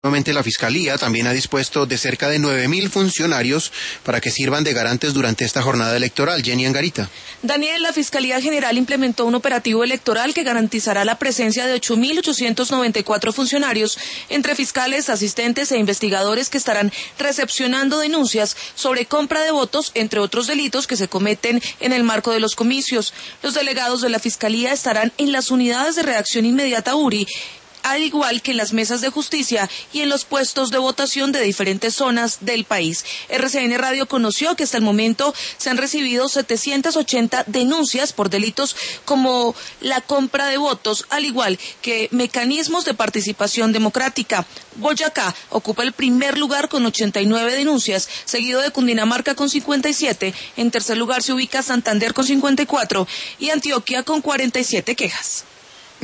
Nuevamente, la Fiscalía también ha dispuesto de cerca de 9.000 funcionarios para que sirvan de garantes durante esta jornada electoral. Jenny Angarita. Daniel, la Fiscalía General implementó un operativo electoral que garantizará la presencia de 8.894 funcionarios, entre fiscales, asistentes e investigadores que estarán recepcionando denuncias sobre compra de votos, entre otros delitos que se cometen en el marco de los comicios. Los delegados de la Fiscalía estarán en las unidades de reacción inmediata URI, al igual que en las mesas de justicia y en los puestos de votación de diferentes zonas del país. RCN Radio conoció que hasta el momento se han recibido 780 denuncias por delitos como la compra de votos, al igual que mecanismos de participación democrática. Boyacá ocupa el primer lugar con 89 denuncias, seguido de Cundinamarca con 57, en tercer lugar se ubica Santander con 54 y Antioquia con 47 quejas.